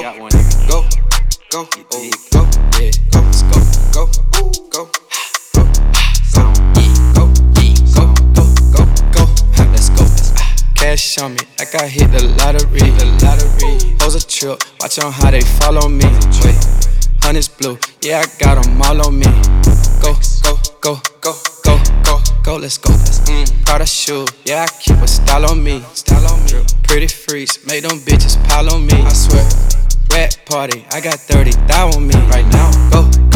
go, go, oh, go, yeah, go, let's go, go, go, go, let's go. Cash on me, like I hit the lottery. Hoes a trip, watch on how they follow me. Wait, honey's blue, yeah, I got them all on me. Go, go, go, go, go, go, go, let's go. Prada shoe, yeah, I keep a style on me. Pretty freaks, make them bitches pile on me. I swear, rat party, I got 30 thou on me right now. Go.